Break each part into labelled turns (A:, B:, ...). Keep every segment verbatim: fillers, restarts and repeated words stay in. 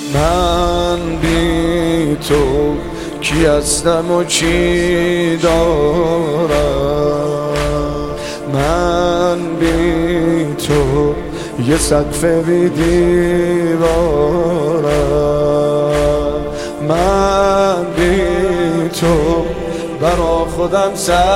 A: من بی تو کی هستم و چی دارم، من بی تو یه سقف بی دیوارم، من بی تو برا خودم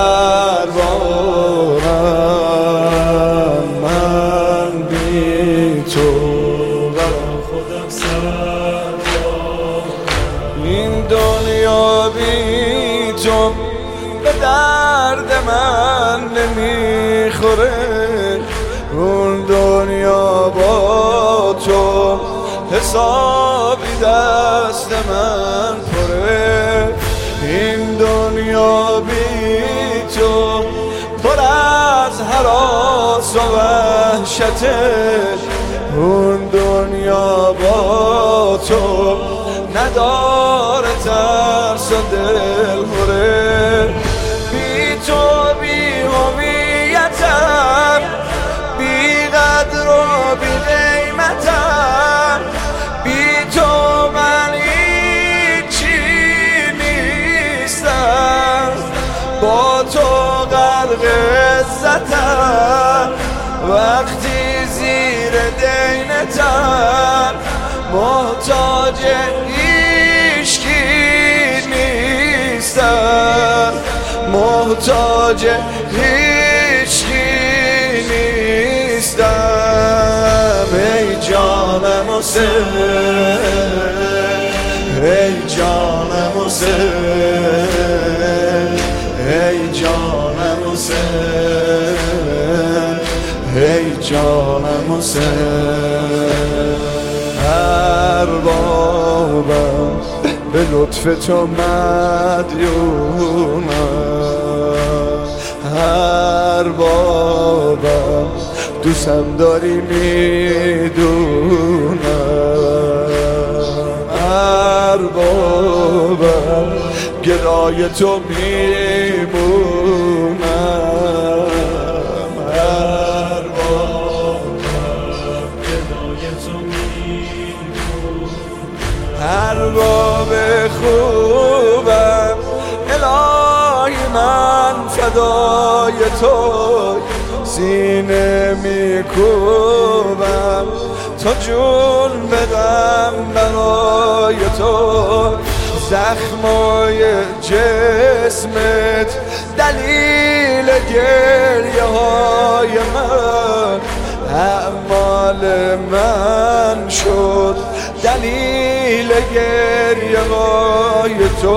A: سربارم، من بی تو برا خودم سربارم. این دنیا بی تو به درد من نمیخوره، اون دنیا با تو حسابی دست من پره. این دنیا بی تو پر از هراس و وحشته، اون دنیا با تو نداره ترس و دلخوره. بی تو بی هویتم، بی قدر و بی قیمتم، بی تو من هیچی نیستم، با تو غرق عزتم، وقتی زیر دینتم، محتاج هیچکی نیستم، محتاج هیچکی نیستم. ای جانم حسین، ای جانم حسین، ای جانم حسین، ای جانم حسین. اربابم به لطف تو مدیونم، اربابم دوستم داری میدونم، اربابم گرای تو میمونم، اربابم گرای تو میمونم. ارباب خوبم الهی من فدای تو، سینه میکوبم تا جون بدم برای تو. زخمای جسمت دلیل گریه های من، اعمال من شد دلیل گریه های تو.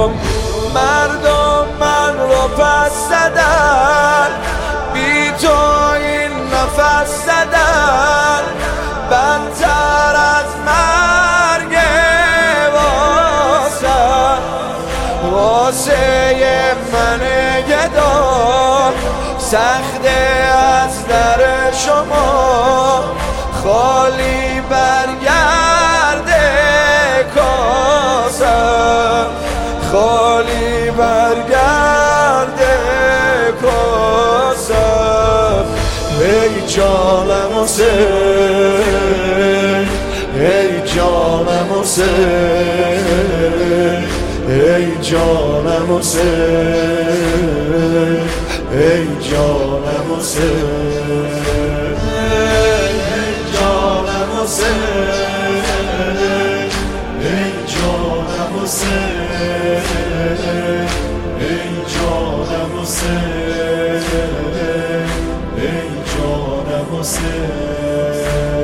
A: مردم من رو پس زدن، بی تو این نفس زدن، بدتر از مرگ واسه واسه من گدا. سخته از در شما خالی برگرده کاسم، خالی برگرده کاسم. ای جانم حسین، ای جانم حسین، ای جانم حسین، ای جانم حسین، ای جانم حسین، ای جانم حسین، ای جانم حسین، ای جانم حسین.